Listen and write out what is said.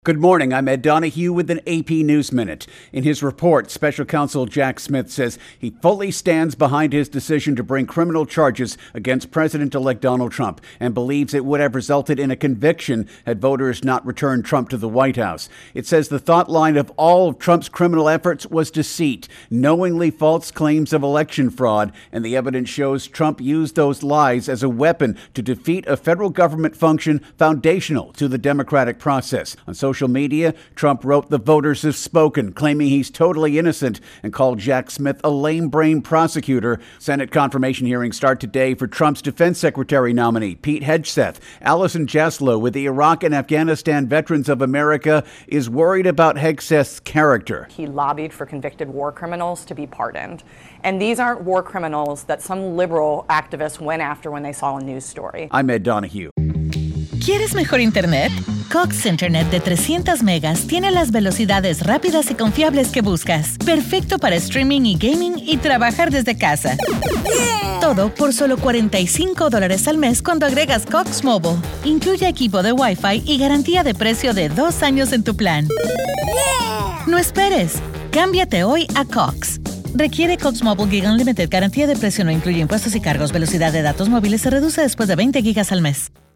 Good morning. I'm Ed Donahue with an AP News Minute. In his report, Special Counsel Jack Smith says he fully stands behind his decision to bring criminal charges against President-elect Donald Trump and believes it would have resulted in a conviction had voters not returned Trump to the White House. It says the thought line of all of Trump's criminal efforts was deceit, knowingly false claims of election fraud, and the evidence shows Trump used those lies as a weapon to defeat a federal government function foundational to the democratic process. On social media, Trump wrote, "The voters have spoken," claiming he's totally innocent, and called Jack Smith a lame-brained prosecutor. Senate confirmation hearings start today for Trump's defense secretary nominee, Pete Hegseth. Allison Jaslow with the Iraq and Afghanistan Veterans of America is worried about Hegseth's character. He lobbied for convicted war criminals to be pardoned. And these aren't war criminals that some liberal activists went after when they saw a news story. I'm Ed Donahue. ¿Quieres mejor internet? Cox Internet de 300 megas tiene las velocidades rápidas y confiables que buscas. Perfecto para streaming y gaming y trabajar desde casa. Todo por solo $45 al mes cuando agregas Cox Mobile. Incluye equipo de Wi-Fi y garantía de precio de 2 años en tu plan. No esperes. Cámbiate hoy a Cox. Requiere Cox Mobile Gig Unlimited. Garantía de precio no incluye impuestos y cargos. Velocidad de datos móviles se reduce después de 20 gigas al mes.